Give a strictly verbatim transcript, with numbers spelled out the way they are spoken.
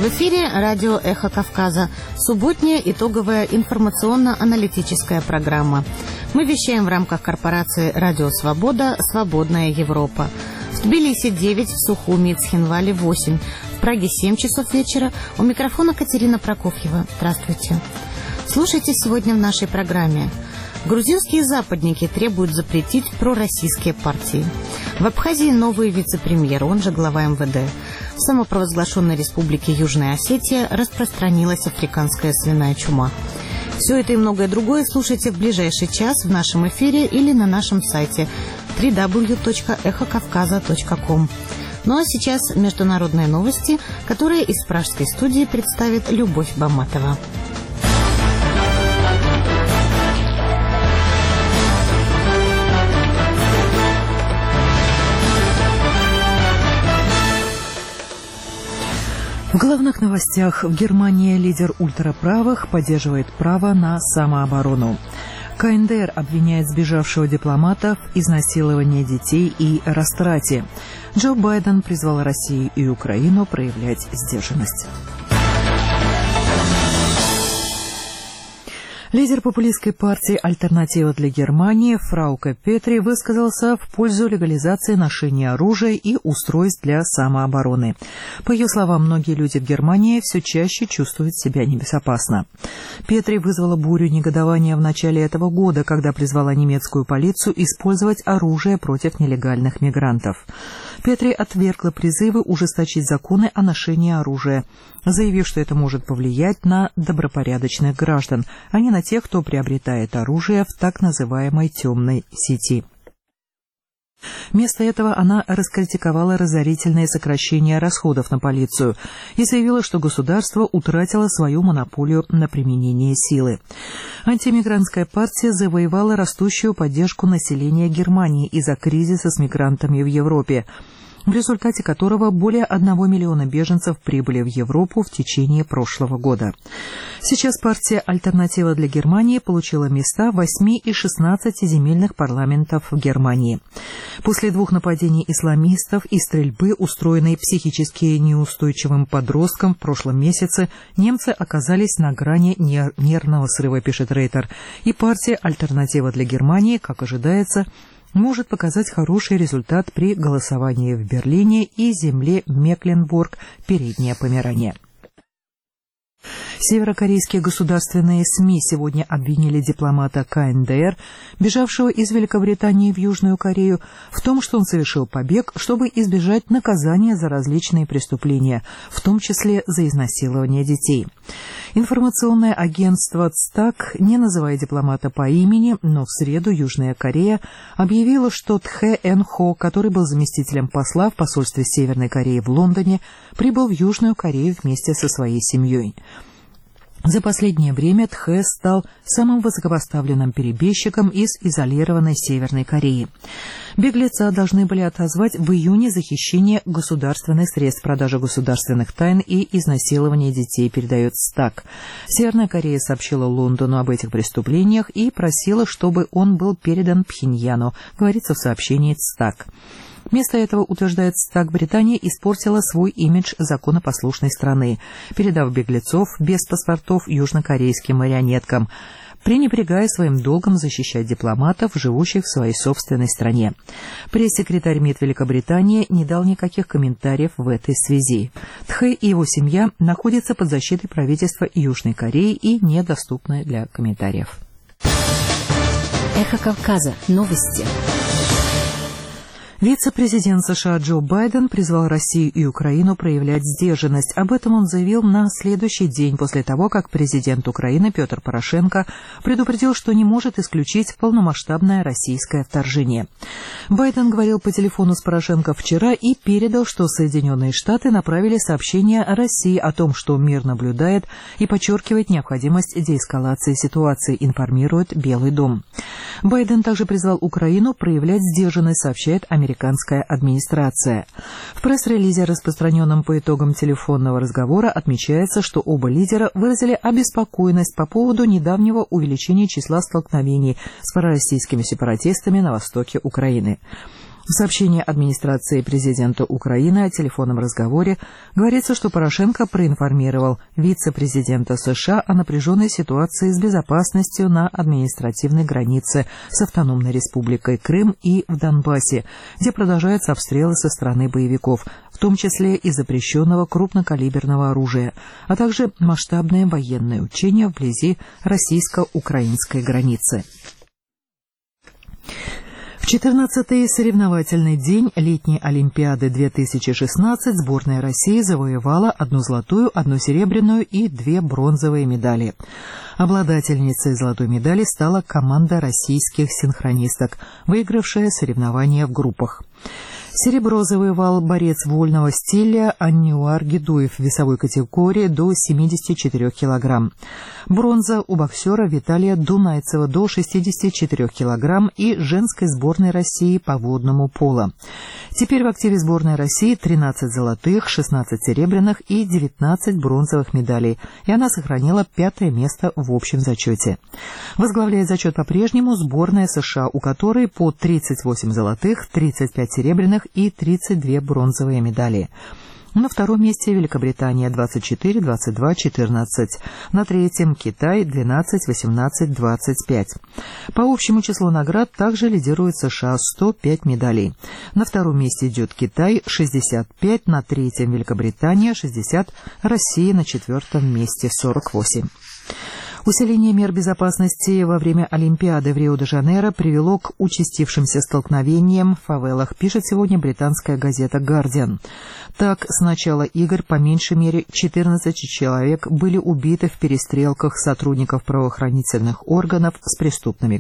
В эфире радио «Эхо Кавказа». Субботняя итоговая информационно-аналитическая программа. Мы вещаем в рамках корпорации «Радио Свобода. Свободная Европа». В Тбилиси девять, в Сухуми и Цхинвале восемь, в Праге семь часов вечера. У микрофона Катерина Прокофьева. Здравствуйте. Слушайте сегодня в нашей программе. Грузинские западники требуют запретить пророссийские партии. В Абхазии новый вице-премьер, он же глава эм вэ дэ. В самопровозглашенной республике Южная Осетия распространилась африканская свиная чума. Все это и многое другое слушайте в ближайший час в нашем эфире или на нашем сайте дабл ю дабл ю дабл ю точка эхо кавказа точка ком. Ну а сейчас международные новости, которые из пражской студии представит Любовь Баматова. В главных новостях: в Германии лидер ультраправых поддерживает право на самооборону. ка эн дэ эр обвиняет сбежавшего дипломата в изнасиловании детей и растрате. Джо Байден призвал Россию и Украину проявлять сдержанность. Лидер популистской партии «Альтернатива для Германии» Фрауке Петри высказался в пользу легализации ношения оружия и устройств для самообороны. По ее словам, многие люди в Германии все чаще чувствуют себя небезопасно. Петри вызвала бурю негодования в начале этого года, когда призвала немецкую полицию использовать оружие против нелегальных мигрантов. Петри отвергла призывы ужесточить законы о ношении оружия, заявив, что это может повлиять на добропорядочных граждан, а не на тех, кто приобретает оружие в так называемой темной сети. Вместо этого она раскритиковала разорительное сокращение расходов на полицию и заявила, что государство утратило свою монополию на применение силы. Антимигрантская партия завоевала растущую поддержку населения Германии из-за кризиса с мигрантами в Европе, в результате которого более одного миллиона беженцев прибыли в Европу в течение прошлого года. Сейчас партия «Альтернатива для Германии» получила места в восьми из шестнадцати земельных парламентов в Германии. После двух нападений исламистов и стрельбы, устроенной психически неустойчивым подростком в прошлом месяце, немцы оказались на грани нервного срыва, пишет Рейтер, и партия «Альтернатива для Германии», как ожидается, может показать хороший результат при голосовании в Берлине и земле Мекленбург, Переднее Померание. Северокорейские государственные СМИ сегодня обвинили дипломата ка эн дэ эр, бежавшего из Великобритании в Южную Корею, в том, что он совершил побег, чтобы избежать наказания за различные преступления, в том числе за изнасилование детей. Информационное агентство Цтак, не называя дипломата по имени, но в среду Южная Корея объявила, что Тхэ Эн Хо, который был заместителем посла в посольстве Северной Кореи в Лондоне, прибыл в Южную Корею вместе со своей семьей. За последнее время Тхэ стал самым высокопоставленным перебежчиком из изолированной Северной Кореи. Беглеца должны были отозвать в июне за хищение государственных средств, продажу государственных тайн и изнасилование детей, передает Стак. Северная Корея сообщила Лондону об этих преступлениях и просила, чтобы он был передан Пхеньяну, говорится в сообщении Стак. Вместо этого, утверждает Стак, Британия испортила свой имидж законопослушной страны, передав беглецов без паспортов южнокорейским марионеткам, пренебрегая своим долгом защищать дипломатов, живущих в своей собственной стране. Пресс-секретарь МИД Великобритании не дал никаких комментариев в этой связи. Тхэ и его семья находятся под защитой правительства Южной Кореи и недоступны для комментариев. Эхо Кавказа. Новости. Вице-президент США Джо Байден призвал Россию и Украину проявлять сдержанность. Об этом он заявил на следующий день после того, как президент Украины Петр Порошенко предупредил, что не может исключить полномасштабное российское вторжение. Байден говорил по телефону с Порошенко вчера и передал, что Соединенные Штаты направили сообщение России о том, что мир наблюдает, и подчеркивает необходимость деэскалации ситуации, информирует Белый дом. Байден также призвал Украину проявлять сдержанность, сообщает американская американская администрация. В пресс-релизе, распространенном по итогам телефонного разговора, отмечается, что оба лидера выразили обеспокоенность по поводу недавнего увеличения числа столкновений с пророссийскими сепаратистами на востоке Украины. В сообщении администрации президента Украины о телефонном разговоре говорится, что Порошенко проинформировал вице-президента США о напряженной ситуации с безопасностью на административной границе с Автономной Республикой Крым и в Донбассе, где продолжаются обстрелы со стороны боевиков, в том числе и запрещенного крупнокалиберного оружия, а также масштабное военное учение вблизи российско-украинской границы. В четырнадцатый соревновательный день летней Олимпиады две тысячи шестнадцать сборная России завоевала одну золотую, одну серебряную и две бронзовые медали. Обладательницей золотой медали стала команда российских синхронисток, выигравшая соревнования в группах. Серебро завоевал борец вольного стиля Анниуар Гедуев в весовой категории до семидесяти четырёх килограмм. Бронза у боксера Виталия Дунайцева до шестидесяти четырёх килограмм и женской сборной России по водному поло. Теперь в активе сборной России тринадцать золотых, шестнадцать серебряных и девятнадцать бронзовых медалей, и она сохранила пятое место в общем зачете. Возглавляет зачет по-прежнему сборная США, у которой по тридцать восемь золотых, тридцать пять серебряных и тридцать две бронзовые медали. На втором месте Великобритания двадцать четыре, двадцать два, четырнадцать. На третьем Китай двенадцать, восемнадцать, двадцать пять. По общему числу наград также лидирует США сто пять медалей. На втором месте идет Китай шестьдесят пять, на третьем Великобритания шестьдесят, Россия на четвертом месте сорок восемь. Усиление мер безопасности во время Олимпиады в Рио-де-Жанейро привело к участившимся столкновениям в фавелах, пишет сегодня британская газета «Гардиан». Так, с начала игр по меньшей мере четырнадцать человек были убиты в перестрелках сотрудников правоохранительных органов с преступными